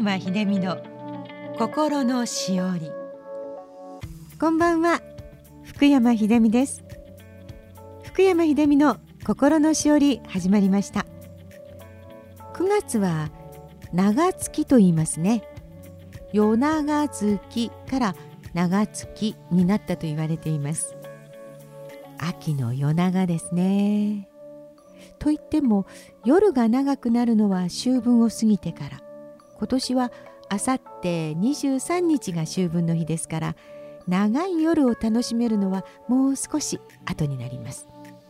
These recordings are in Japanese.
山秀美の心のしおり。こんばんは、福山秀美です。福山秀美の心のしおり始まりました。9月は長月と言いますね。夜長月から長月になったと言われています。秋の夜長ですね。といっても夜が長くなるのは秋分を過ぎてから。今年はあさって23日が秋分の日ですから、長い夜を楽しめるのはもう少し後になります。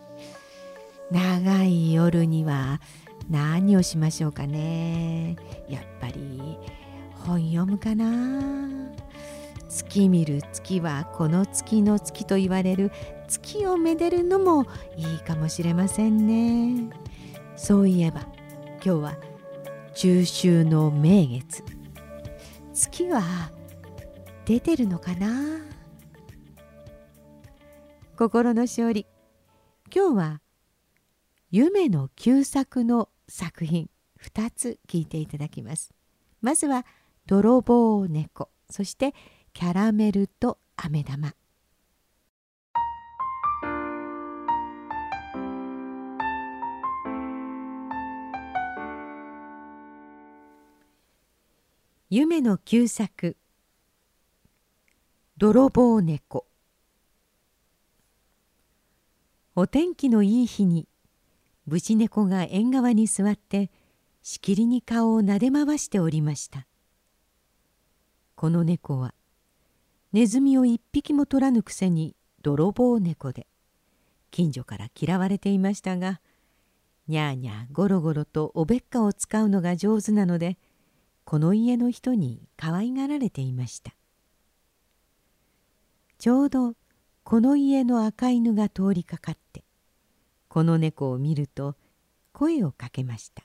長い夜には何をしましょうかね。やっぱり本読むかな。月見る月はこの月の月と言われる月をめでるのもいいかもしれませんね。そういえば今日は中秋の名月。月は出てるのかな。心のしおり、今日は夢の旧作の作品2つ聞いていただきます。まずは泥棒猫、そしてキャラメルと飴玉。夢の旧作、泥棒猫。お天気のいい日に無事猫が縁側に座ってしきりに顔をなで回しておりました。この猫はネズミを一匹も取らぬくせに泥棒猫で、近所から嫌われていましたが、にゃーにゃーゴロゴロとおべっかを使うのが上手なので、この家の人に可愛がられていました。ちょうどこの家の赤犬が通りかかって、この猫を見ると声をかけました。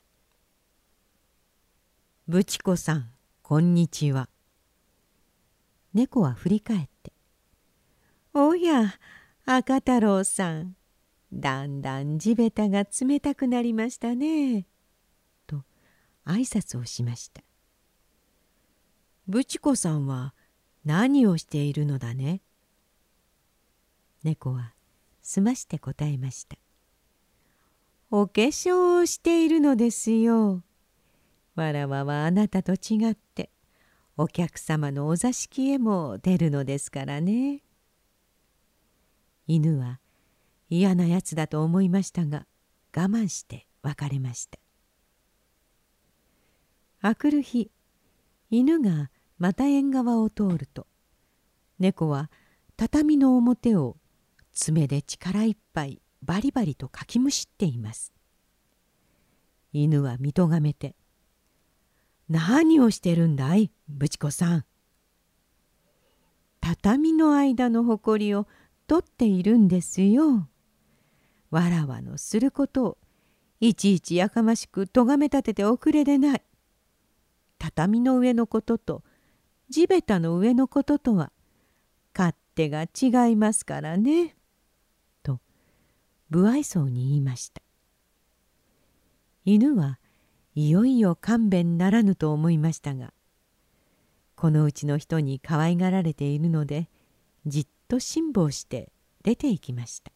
ぶちこさん、こんにちは。猫は振り返って、おや、赤太郎さん、だんだん地べたが冷たくなりましたね。と挨拶をしました。ぶちこさんは何をしているのだね。猫はすまして答えました。お化粧をしているのですよ。わらわはあなたと違ってお客様のお座敷へも出るのですからね。犬は嫌なやつだと思いましたが、我慢して別れました。あくる日、犬がまた縁側を通ると、猫は畳の表を爪で力いっぱいバリバリとかきむしっています。犬は見とがめて、何をしてるんだい、ぶちこさん。畳の間のほこりを取っているんですよ。わらわのすることをいちいちやかましくとがめ立てておくれでない。畳の上のことと地べたの上のこととは勝手が違いますからね。と不愛想に言いました。犬はいよいよ勘弁ならぬと思いましたが、このうちの人に可愛がられているので、じっと辛抱して出て行きました。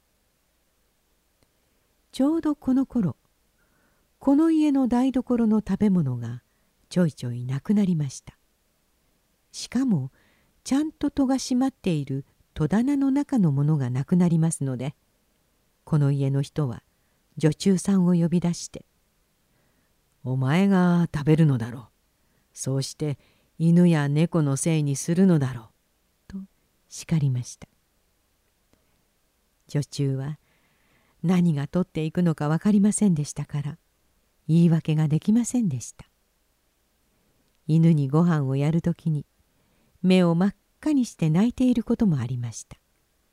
ちょうどこの頃、この家の台所の食べ物がちょいちょいなくなりました。しかもちゃんと戸が閉まっている戸棚の中のものがなくなりますので、この家の人は女中さんを呼び出して「お前が食べるのだろう。そうして犬や猫のせいにするのだろう」と叱りました。女中は何が取っていくのか分かりませんでしたから言い訳ができませんでした。犬にご飯をやるときに目を真っ赤にして泣いていることもありました。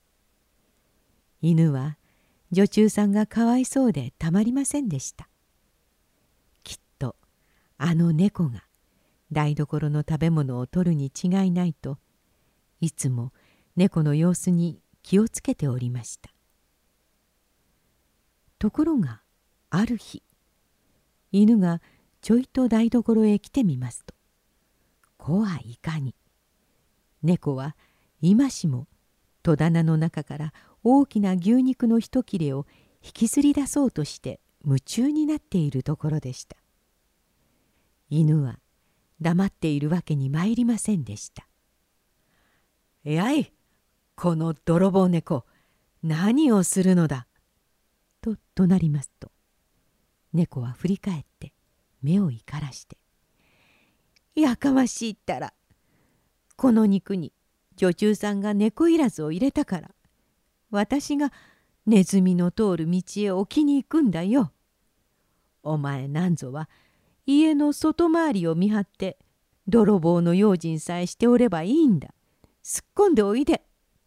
犬は女中さんがかわいそうでたまりませんでした。きっとあの猫が台所の食べ物を取るに違いないといつも猫の様子に気をつけておりました。ところがある日、犬がちょいと台所へ来てみますと、 子はいかに。猫は今しも戸棚の中から大きな牛肉の一切れを引きずり出そうとして夢中になっているところでした。犬は黙っているわけに参りませんでした。やい、この泥棒猫、何をするのだ。と怒鳴りますと、猫は振り返って目を怒らして、やかましいったら、この肉に女中さんが猫いらずを入れたから、私がネズミの通る道へ置きに行くんだよ。お前なんぞは家の外回りを見張って泥棒の用心さえしておればいいんだ。すっこんでおいで。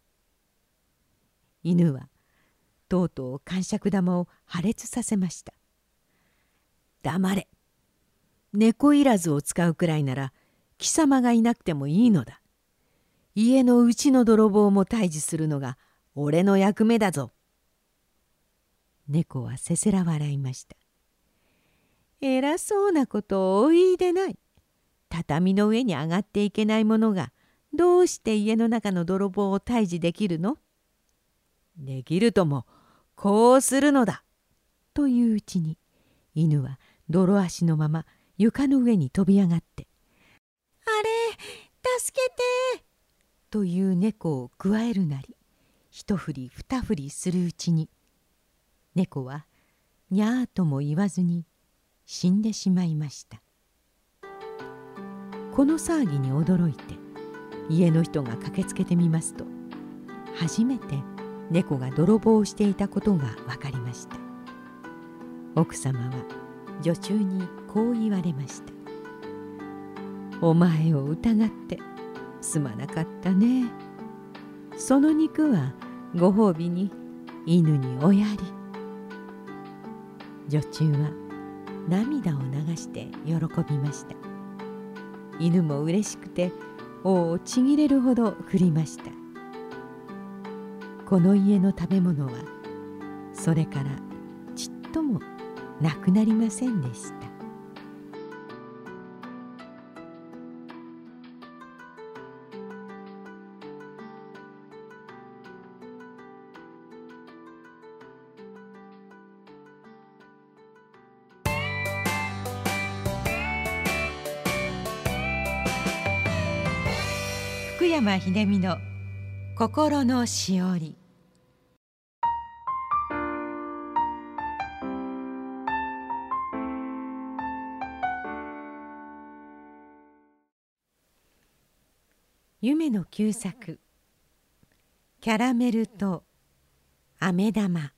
犬はとうとう癇癪玉を破裂させました。黙れ。猫いらずを使うくらいなら貴様がいなくてもいいのだ。家のうちの泥棒も退治するのが俺の役目だぞ。猫はせせら笑いました。偉そうなことをお言いでない。畳の上に上がっていけないものがどうして家の中の泥棒を退治できるの？できるともこうするのだ。といううちに犬は泥足のまま床の上に飛び上がって「あれ助けて!」という猫をくわえるなり一振り二振りするうちに猫はにゃーとも言わずに死んでしまいました。この騒ぎに驚いて家の人が駆けつけてみますと、初めて猫が泥棒をしていたことが分かりました。奥様は女中にこう言われました。お前を疑ってすまなかったね。その肉はご褒美に犬におやり。女中は涙を流して喜びました。犬も嬉しくて尾をちぎれるほど振りました。この家の食べ物はそれからちっともなくなりませんでした。福山秀美の心のしおり。夢の旧作、キャラメルと飴玉。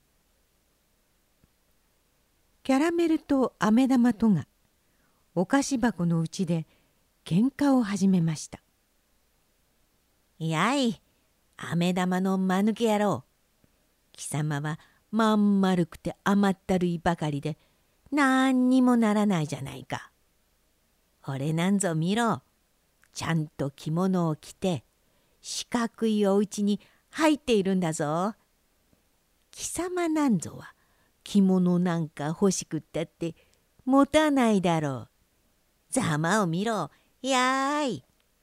キャラメルと飴玉とがお菓子箱のうちで喧嘩を始めました。やい、飴玉の間抜け野郎。貴様はまん丸くて甘ったるいばかりでなんにもならないじゃないか。俺なんぞ見ろ。ちゃんと着物を着て四角いお家に入っているんだぞ。貴様なんぞは着物なんか欲しくったって持たないだろう。ざまを見ろ。やーい。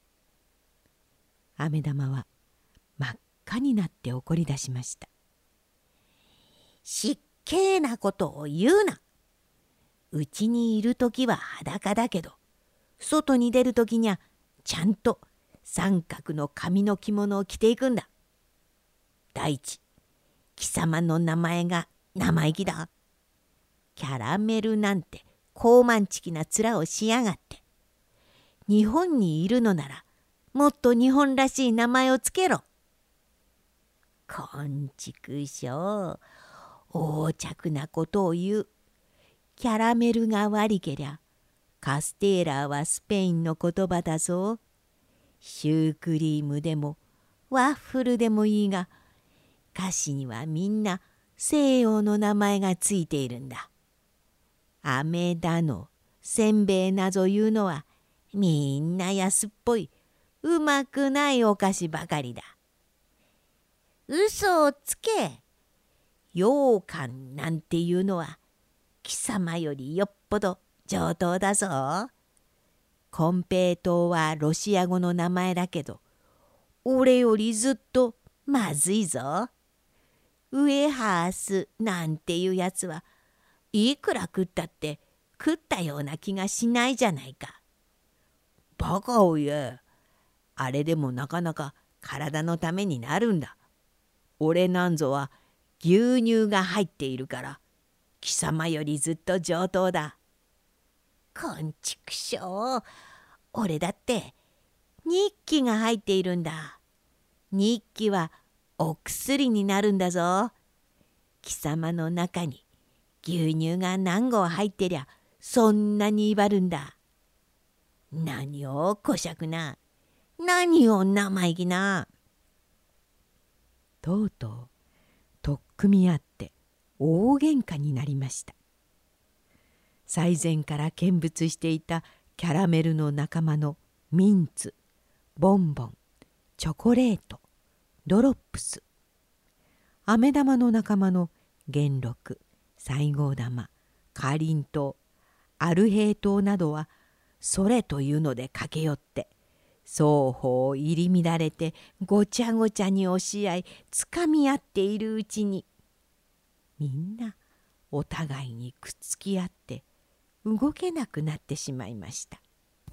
飴玉は真っ赤になって怒り出しました。しっけえなことを言うな。うちにいるときは裸だけど、外に出るときにはちゃんと三角の紙の着物を着ていくんだ。第一、貴様の名前が生意気だ。キャラメルなんて高慢ちきな面をしやがって。日本にいるのならもっと日本らしい名前をつけろ。こんちくしょう、横着なことを言う。キャラメルが悪けりゃカステーラーはスペインの言葉だぞ。シュークリームでもワッフルでもいいが、菓子にはみんな西洋の名前がついているんだ。飴だのせんべいなぞいうのはみんな安っぽいうまくないお菓子ばかりだ。嘘をつけ。羊羹なんていうのは貴様よりよっぽど上等だぞ。 コンペイトウはロシア語の名前だけど、俺よりずっとまずいぞ。ウエハースなんていうやつはいくら食ったって食ったような気がしないじゃないか。バカを言え。あれでもなかなか体のためになるんだ。俺なんぞは牛乳が入っているから貴様よりずっと上等だ。こんちくしょう。俺だって日記が入っているんだ。日記はお薬になるんだぞ。貴様の中に牛乳が何合入ってりゃそんなに威張るんだ。何をこしゃくな。何を生意気な。 とうとう取っ組み合って大喧嘩になりました。最前から見物していたキャラメルの仲間のミンツ、ボンボン、チョコレート、ドロップス、飴玉の仲間の元禄、西郷玉、かりんとう、アルヘイトウなどはそれというので駆け寄って双方入り乱れてごちゃごちゃに押し合いつかみ合っているうちにみんなお互いにくっつき合って動けなくなってしまいました。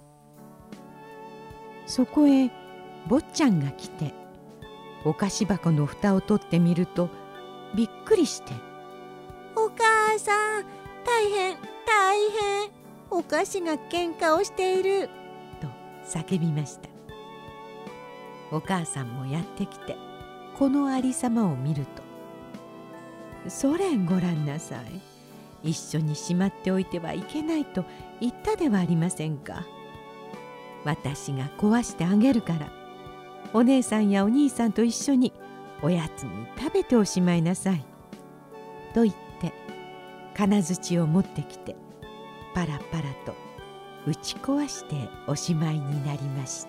そこへ坊ちゃんが来てお菓子箱の蓋を取ってみるとびっくりして 「お母さん、大変大変、お菓子が喧嘩をしている」 と叫びました。お母さんもやってきてこのありさまを見ると「それごらんなさい。一緒にしまっておいてはいけないと言ったではありませんか。私が壊してあげるからお姉さんやお兄さんと一緒におやつに食べておしまいなさい」と言って金槌を持ってきてパラパラと打ち壊しておしまいになりました。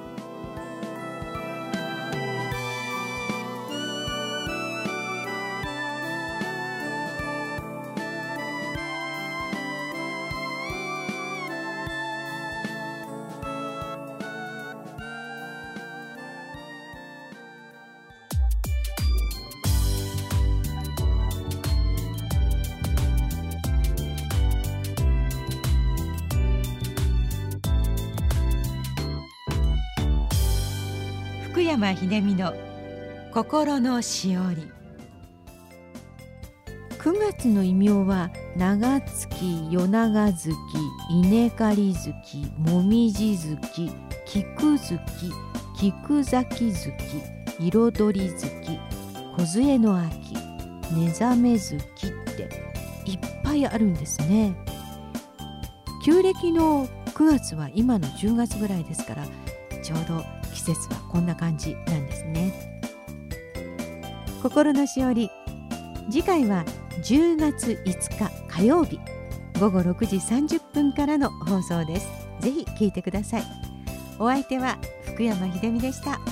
福山秀美の心のしおり。9月の異名は長月、夜長月、稲刈月、もみじ月、菊月、菊咲月、彩り月、梢の秋、寝覚め月っていっぱいあるんですね。旧暦の9月は今の10月ぐらいですからちょうど季節はこんな感じなんですね。心のしおり、次回は10月5日火曜日午後6時30分からの放送です。ぜひ聞いてください。お相手は福山秀美でした。